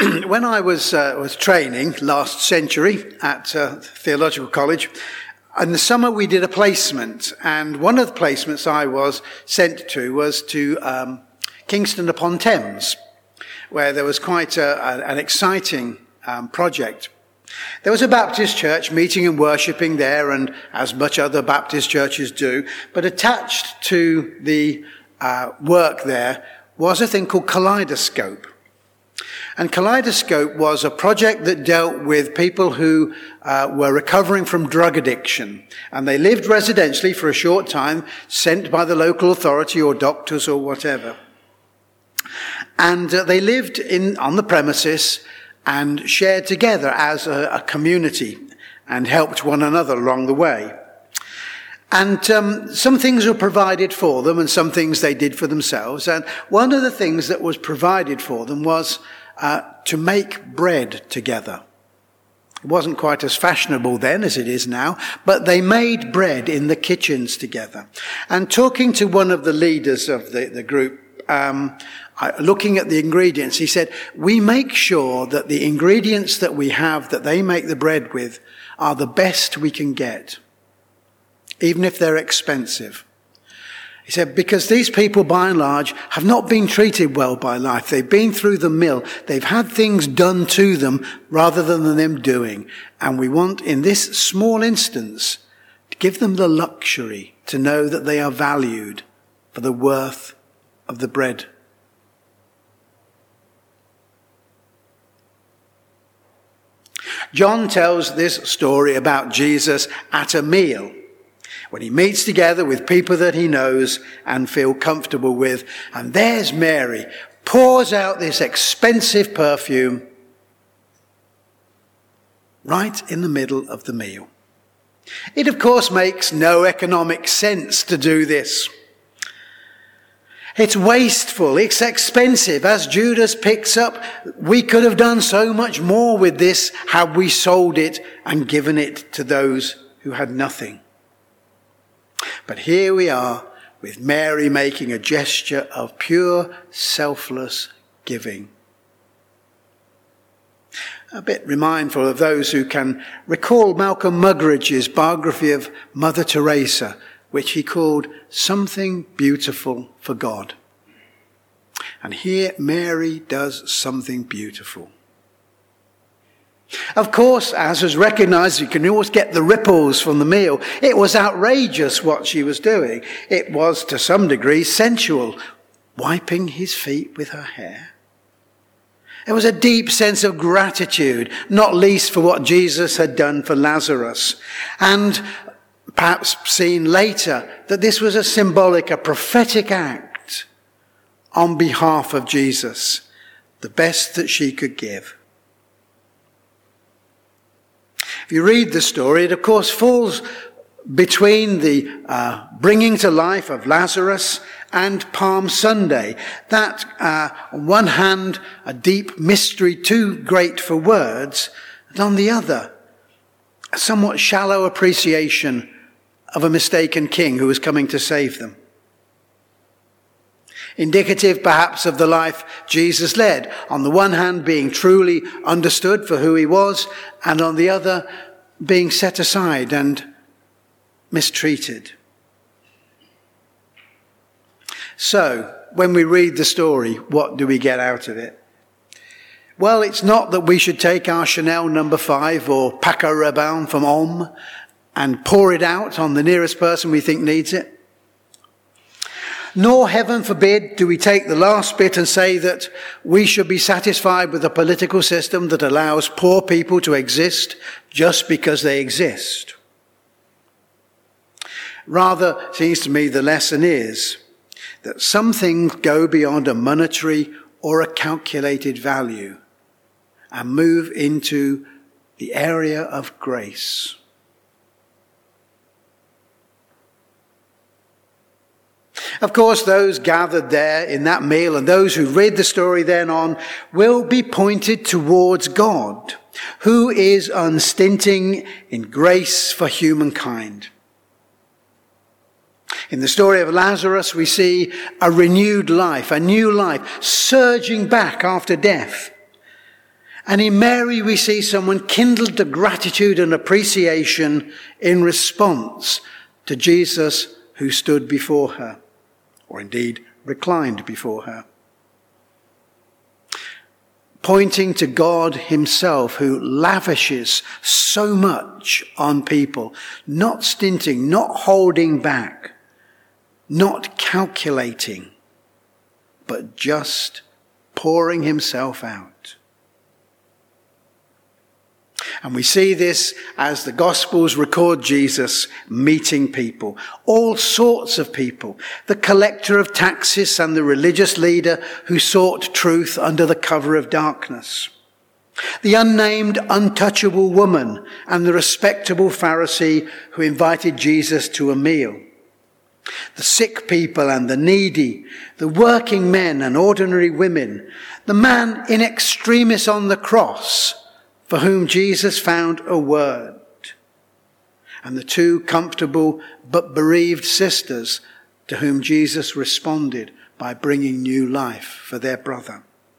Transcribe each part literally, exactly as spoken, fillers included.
when I was uh, was training last century at uh, Theological College, in the summer we did a placement, and one of the placements I was sent to was to um, Kingston upon Thames, where there was quite a, a, an exciting um, project. There was a Baptist church meeting and worshipping there, and as much other Baptist churches do, but attached to the uh, work there was a thing called Kaleidoscope. And Kaleidoscope was a project that dealt with people who uh, were recovering from drug addiction. And they lived residentially for a short time, sent by the local authority or doctors or whatever. And uh, they lived in on the premises and shared together as a, a community and helped one another along the way. And um, some things were provided for them and some things they did for themselves. And one of the things that was provided for them was uh, to make bread together. It wasn't quite as fashionable then as it is now, but they made bread in the kitchens together. And talking to one of the leaders of the, the group, um, looking at the ingredients, he said, we make sure that the ingredients that we have that they make the bread with are the best we can get, even if they're expensive. He said, because these people, by and large, have not been treated well by life. They've been through the mill. They've had things done to them rather than them doing. And we want, in this small instance, to give them the luxury to know that they are valued for the worth of the bread. John tells this story about Jesus at a meal, when he meets together with people that he knows and feel comfortable with. And there's Mary, pours out this expensive perfume right in the middle of the meal. It, of course, makes no economic sense to do this. It's wasteful, it's expensive. As Judas picks up, we could have done so much more with this had we sold it and given it to those who had nothing. But here we are with Mary making a gesture of pure, selfless giving. A bit remindful of those who can recall Malcolm Muggeridge's biography of Mother Teresa, which he called Something Beautiful for God. And here Mary does something beautiful. Of course, as was recognized, you can always get the ripples from the meal. It was outrageous what she was doing. It was, to some degree, sensual, wiping his feet with her hair. There was a deep sense of gratitude, not least for what Jesus had done for Lazarus. And perhaps seen later that this was a symbolic, a prophetic act on behalf of Jesus, the best that she could give. If you read the story, it of course falls between the uh, bringing to life of Lazarus and Palm Sunday. That, uh, on one hand, a deep mystery too great for words, and on the other, a somewhat shallow appreciation of a mistaken king who was coming to save them. Indicative perhaps of the life Jesus led, on the one hand being truly understood for who he was, and on the other being set aside and mistreated. So, when we read the story, what do we get out of it? Well, it's not that we should take our Chanel number five or Paco Rabanne from Homme and pour it out on the nearest person we think needs it. Nor, heaven forbid, do we take the last bit and say that we should be satisfied with a political system that allows poor people to exist just because they exist. Rather, it seems to me the lesson is that some things go beyond a monetary or a calculated value and move into the area of grace. Of course, those gathered there in that meal and those who read the story then on will be pointed towards God, who is unstinting in grace for humankind. In the story of Lazarus, we see a renewed life, a new life, surging back after death. And in Mary we see someone kindled to gratitude and appreciation in response to Jesus who stood before her, or indeed reclined before her. Pointing to God himself, who lavishes so much on people, not stinting, not holding back, not calculating, but just pouring himself out. And we see this as the Gospels record Jesus meeting people, all sorts of people, the collector of taxes and the religious leader who sought truth under the cover of darkness, the unnamed, untouchable woman and the respectable Pharisee who invited Jesus to a meal, the sick people and the needy, the working men and ordinary women, the man in extremis on the cross, for whom Jesus found a word, and the two comfortable but bereaved sisters to whom Jesus responded by bringing new life for their brother.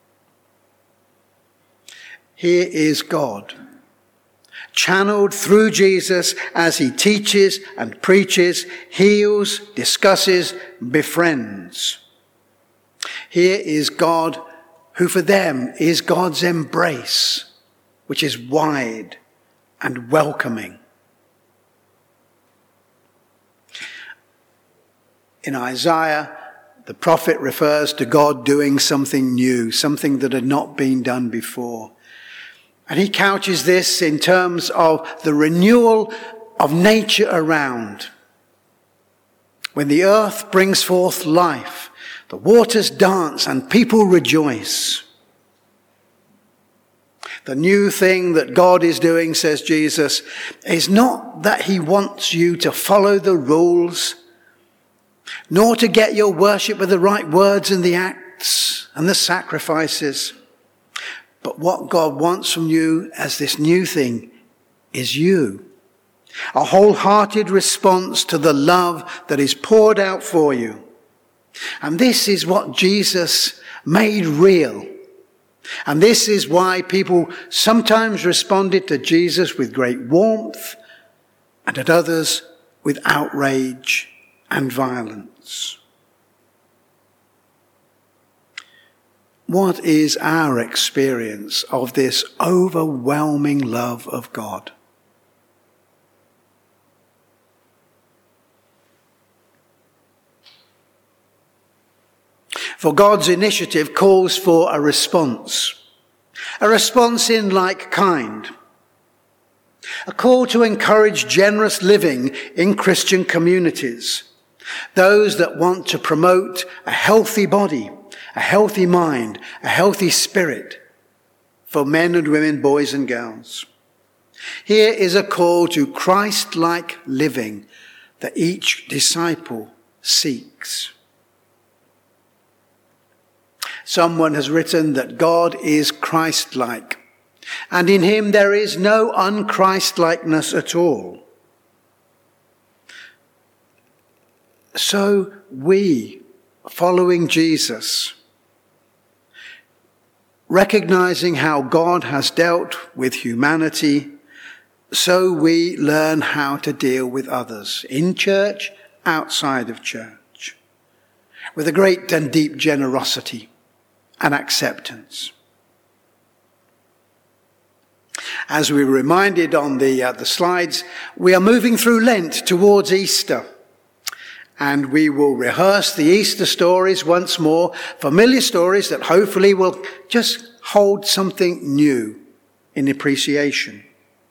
Here is God, channeled through Jesus as he teaches and preaches, heals, discusses, befriends. Here is God who for them is God's embrace, which is wide and welcoming. In Isaiah, the prophet refers to God doing something new, something that had not been done before. And he couches this in terms of the renewal of nature around. When the earth brings forth life, the waters dance and people rejoice. The new thing that God is doing, says Jesus, is not that he wants you to follow the rules, nor to get your worship with the right words and the acts and the sacrifices. But what God wants from you as this new thing is you. A wholehearted response to the love that is poured out for you. And this is what Jesus made real. And this is why people sometimes responded to Jesus with great warmth and at others with outrage and violence. What is our experience of this overwhelming love of God? For God's initiative calls for a response. A response in like kind. A call to encourage generous living in Christian communities. Those that want to promote a healthy body, a healthy mind, a healthy spirit for men and women, boys and girls. Here is a call to Christ-like living that each disciple seeks. Someone has written that God is Christ-like, and in him there is no un-Christ-likeness at all. So we, following Jesus, recognizing how God has dealt with humanity, so we learn how to deal with others, in church, outside of church, with a great and deep generosity and acceptance. As we were reminded on the, uh, the slides, we are moving through Lent towards Easter. And we will rehearse the Easter stories once more, familiar stories that hopefully will just hold something new in appreciation.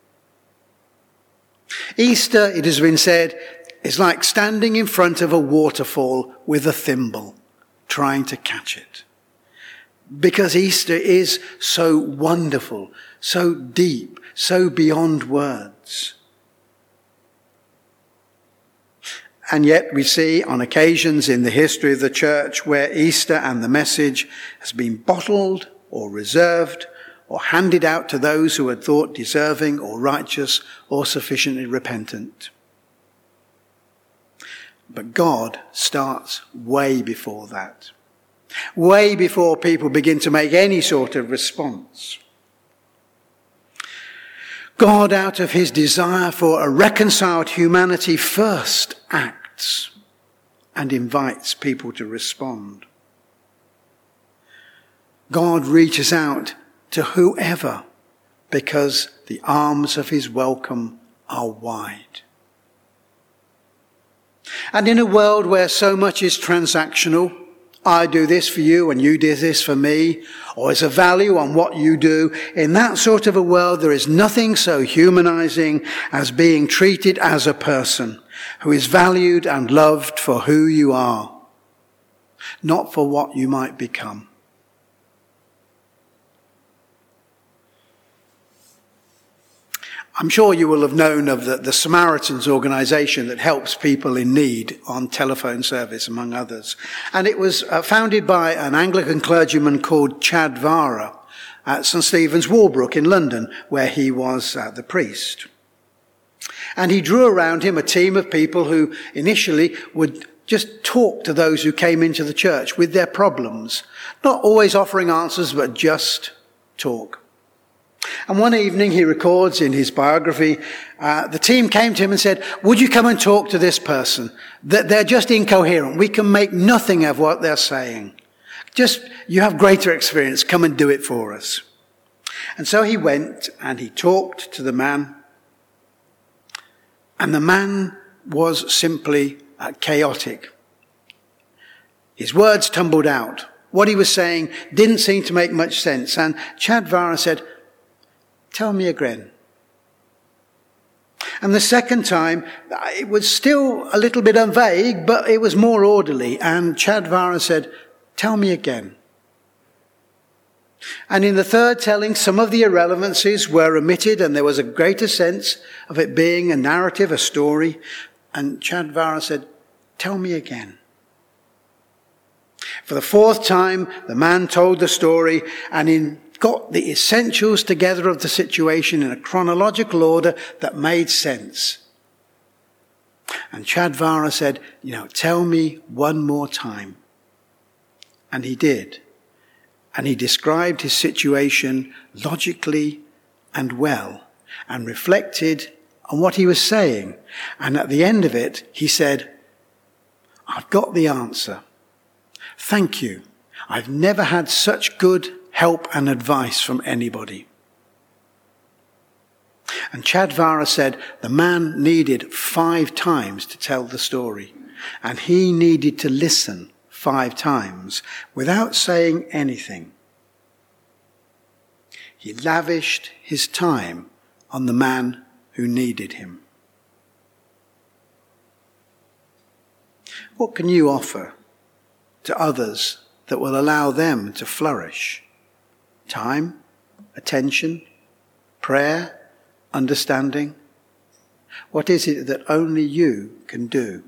Easter, it has been said, is like standing in front of a waterfall with a thimble, trying to catch it. Because Easter is so wonderful, so deep, so beyond words. And yet we see on occasions in the history of the church where Easter and the message has been bottled or reserved or handed out to those who had thought deserving or righteous or sufficiently repentant. But God starts way before that. Way before people begin to make any sort of response. God, out of his desire for a reconciled humanity, first acts and invites people to respond. God reaches out to whoever because the arms of his welcome are wide. And in a world where so much is transactional, I do this for you and you do this for me, or is a value on what you do, in that sort of a world there is nothing so humanizing as being treated as a person who is valued and loved for who you are, not for what you might become. I'm sure you will have known of the, the Samaritans organization that helps people in need on telephone service, among others. And it was uh, founded by an Anglican clergyman called Chad Vara at St Stephen's, Walbrook in London, where he was uh, the priest. And he drew around him a team of people who initially would just talk to those who came into the church with their problems, not always offering answers, but just talk. And one evening, he records in his biography, uh, the team came to him and said, would you come and talk to this person? That they're just incoherent. We can make nothing of what they're saying. Just, you have greater experience. Come and do it for us. And so he went and he talked to the man. And the man was simply uh, chaotic. His words tumbled out. What he was saying didn't seem to make much sense. And Chad Vara said, tell me again. And the second time, it was still a little bit vague, but it was more orderly. And Chad Vara said, tell me again. And in the third telling, some of the irrelevancies were omitted, and there was a greater sense of it being a narrative, a story. And Chad Vara said, tell me again. For the fourth time, the man told the story, and in got the essentials together of the situation in a chronological order that made sense. And Chad Vara said, you know, tell me one more time. And he did. And he described his situation logically and well, and reflected on what he was saying. And at the end of it, he said, I've got the answer. Thank you. I've never had such good help and advice from anybody. And Chad Vara said the man needed five times to tell the story, and he needed to listen five times without saying anything. He lavished his time on the man who needed him. What can you offer to others that will allow them to flourish? Time, attention, prayer, understanding. What is it that only you can do?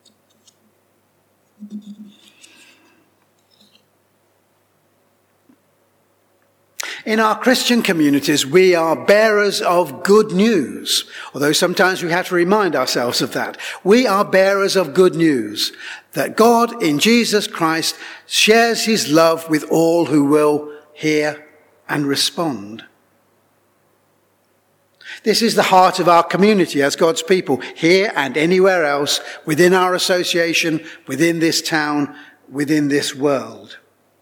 In our Christian communities, we are bearers of good news, although sometimes we have to remind ourselves of that. We are bearers of good news, that God in Jesus Christ shares his love with all who will hear and respond. This is the heart of our community as God's people, here and anywhere else, within our association, within this town, within this world.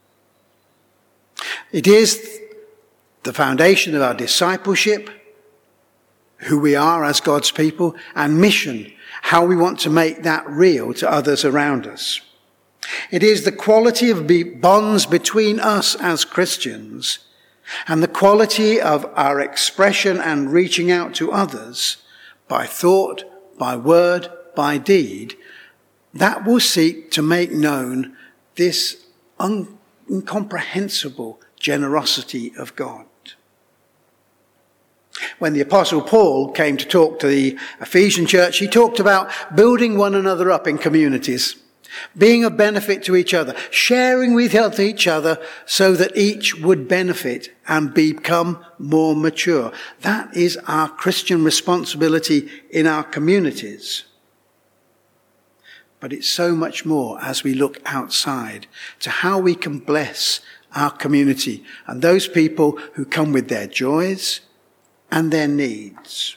It is the foundation of our discipleship, who we are as God's people, and mission, how we want to make that real to others around us. It is the quality of bonds between us as Christians, and the quality of our expression and reaching out to others by thought, by word, by deed, that will seek to make known this un- incomprehensible generosity of God. When the Apostle Paul came to talk to the Ephesian church, he talked about building one another up in communities, being of benefit to each other, sharing with each other so that each would benefit and become more mature. That is our Christian responsibility in our communities. But it's so much more as we look outside to how we can bless our community and those people who come with their joys and their needs.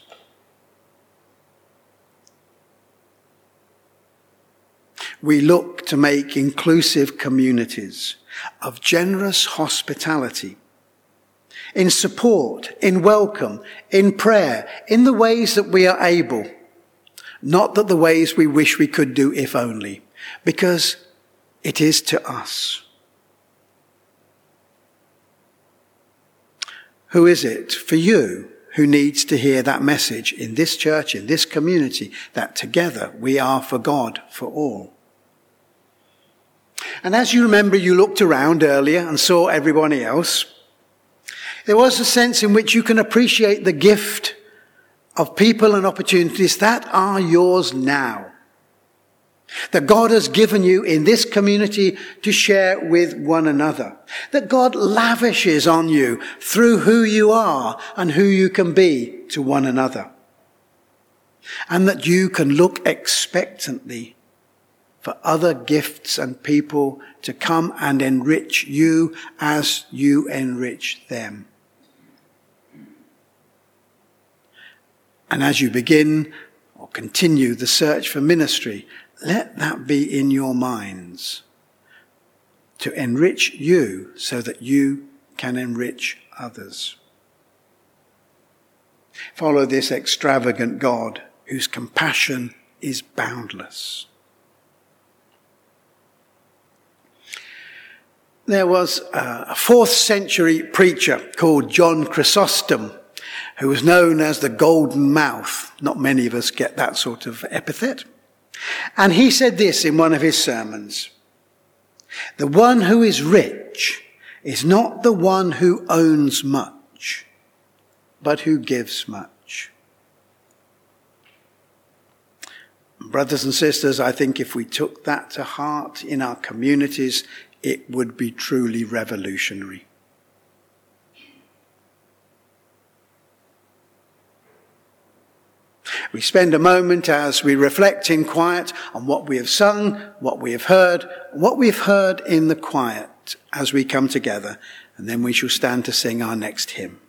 We look to make inclusive communities of generous hospitality, in support, in welcome, in prayer, in the ways that we are able, not that the ways we wish we could do if only, because it is to us. Who is it for you who needs to hear that message in this church, in this community, that together we are for God, for all? And as you remember, you looked around earlier and saw everybody else. There was a sense in which you can appreciate the gift of people and opportunities that are yours now, that God has given you in this community to share with one another, that God lavishes on you through who you are and who you can be to one another, and that you can look expectantly for other gifts and people to come and enrich you as you enrich them. And as you begin or continue the search for ministry, let that be in your minds to enrich you so that you can enrich others. Follow this extravagant God whose compassion is boundless. There was a fourth century preacher called John Chrysostom, who was known as the Golden Mouth. Not many of us get that sort of epithet. And he said this in one of his sermons: "The one who is rich is not the one who owns much, but who gives much." Brothers and sisters, I think if we took that to heart in our communities, it would be truly revolutionary. We spend a moment as we reflect in quiet on what we have sung, what we have heard, what we've heard in the quiet as we come together, and then we shall stand to sing our next hymn.